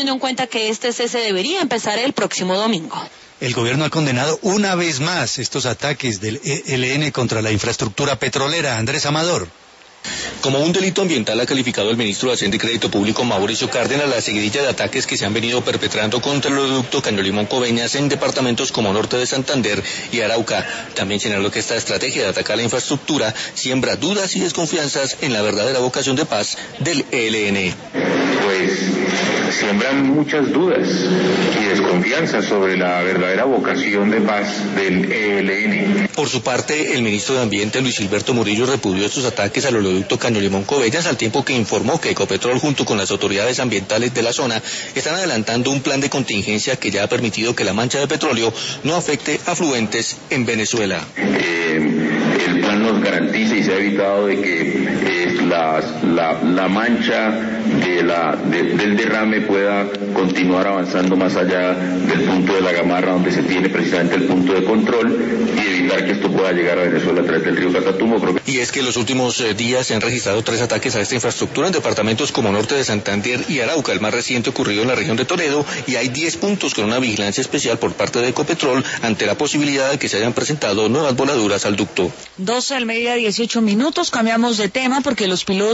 teniendo en cuenta que este cese debería empezar el próximo domingo. El gobierno ha condenado una vez más estos ataques del ELN contra la infraestructura petrolera. Andrés Amador. Como un delito ambiental ha calificado el ministro de Hacienda y Crédito Público Mauricio Cárdenas la seguidilla de ataques que se han venido perpetrando contra el oleoducto Caño-Limón-Coveñas en departamentos como Norte de Santander y Arauca. También señaló que esta estrategia de atacar la infraestructura siembra dudas y desconfianzas en la verdadera vocación de paz del ELN. Pues siembran muchas dudas y desconfianza sobre la verdadera vocación de paz del ELN. Por su parte, el ministro de Ambiente, Luis Gilberto Murillo, repudió estos ataques al oleoducto Caño-Limón-Coveñas, al tiempo que informó que Ecopetrol, junto con las autoridades ambientales de la zona, están adelantando un plan de contingencia que ya ha permitido que la mancha de petróleo no afecte afluentes en Venezuela. El plan nos garantiza y se ha evitado de que la mancha del derrame pueda continuar avanzando más allá del punto de la Gamarra, donde se tiene precisamente el punto de control, y evitar que esto pueda llegar a Venezuela a través del río Catatumbo. Y es que en los últimos días se han registrado 3 ataques a esta infraestructura en departamentos como Norte de Santander y Arauca, el más reciente ocurrido en la región de Toledo, y hay 10 puntos con una vigilancia especial por parte de Ecopetrol ante la posibilidad de que se hayan presentado nuevas voladuras al ducto. 12 del mediodía, 18 minutos, cambiamos de tema porque los pilotos